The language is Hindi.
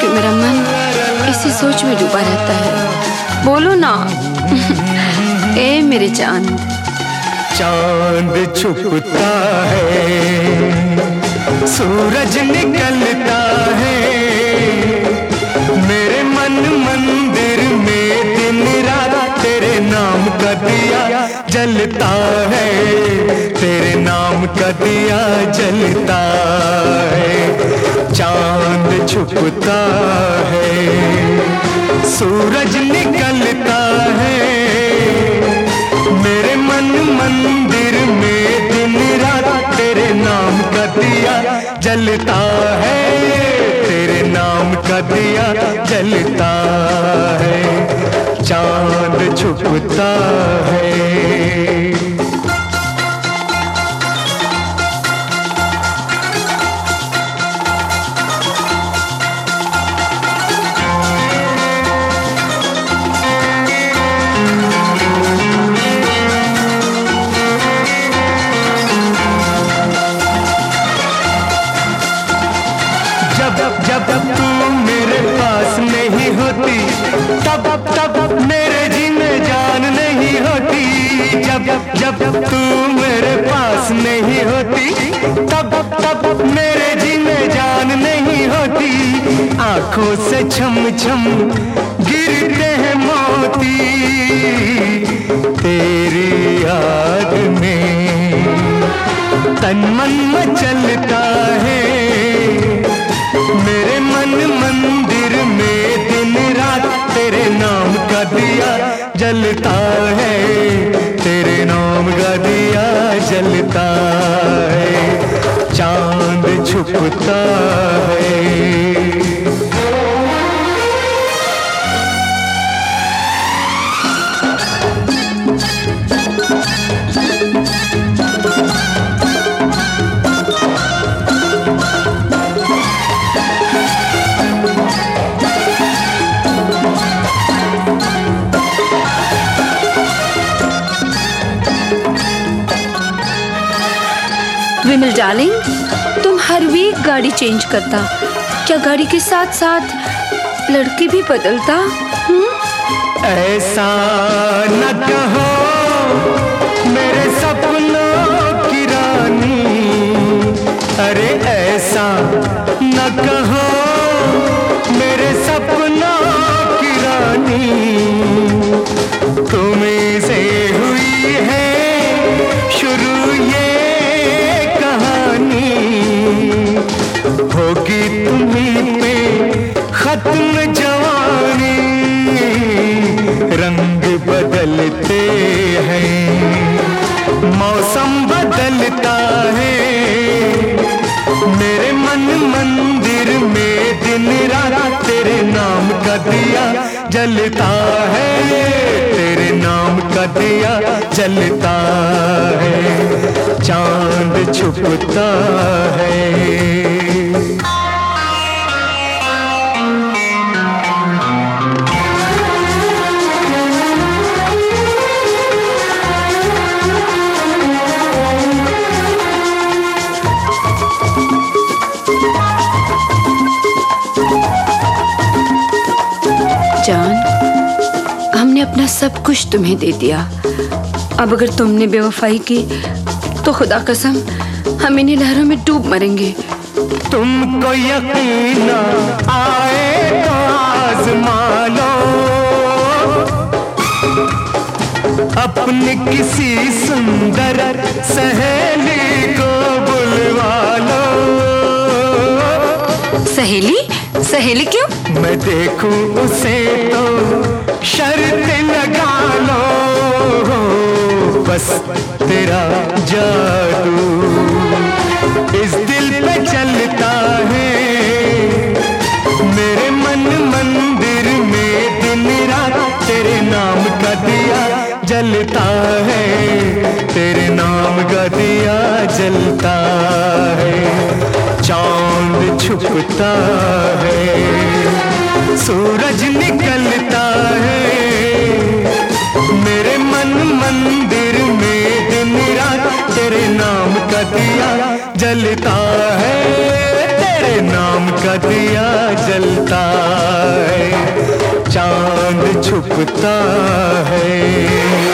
क्यों मेरा मन इसी सोच में डूबा रहता है? बोलो ना। ए मेरे चांद। चांद छुपता है, सूरज निकलता है, मेरे मन मंदिर में दिन रात तेरे नाम का दिया जलता है, तेरे नाम का दिया जलता है। चांद छुपता है, सूरज निकलता है, मेरे मन मंदिर में दिन रात तेरे नाम का दिया जलता है, तेरे नाम का दिया जलता है। चांद छुपता है। जब तू मेरे पास नहीं होती, तब मेरे जीने जान नहीं होती। जब तू मेरे पास नहीं होती, तब मेरे जीने जान नहीं होती। आंखों से छम छम गिरते हैं मोती, तेरी याद में तन मन मचलता है, मेरे मन मंदिर में दिन रात तेरे नाम का दिया जलता है, तेरे नाम का दिया जलता है। चांद छुपता है। विमल डार्लिंग, तुम हर वीक गाड़ी चेंज करता, क्या गाड़ी के साथ साथ लड़की भी बदलता? ऐसा न कहो मेरे सपनों की रानी, अरे ऐसा न कहो मेरे सपनों की रानी, तुम्हीं से हुई है शुरू ये होगी तुम्हीं पे खत्म जवानी। रंग बदलते हैं, मौसम बदलता है, मेरे मन मंदिर में दिन रात तेरे नाम का दिया जलता है, तेरे नाम का दिया जलता है। चांद छुपता है। जान, हमने अपना सब कुछ तुम्हें दे दिया, अब अगर तुमने बेवफाई की तो खुदा कसम हम इन्हीं लहरों में डूब मरेंगे। तुमको यकीन आए तो आज़मा लो, अपनी किसी सुंदर सहेली को बुलवा लो। सहेली? सहेली क्यों? मैं देखूं उसे तो शर्त लगा लो, बस तेरा जादू इस दिल पे चलता है, मेरे मन मंदिर में दिन रात तेरे नाम का दिया जलता है, तेरे नाम का दिया जलता है। चांद छुपता है, सूरज निकलता है, मेरे मन मंदिर में दिन रात तेरे नाम का दिया जलता है, है नाम का दिया जलता है, चांद छुपता है।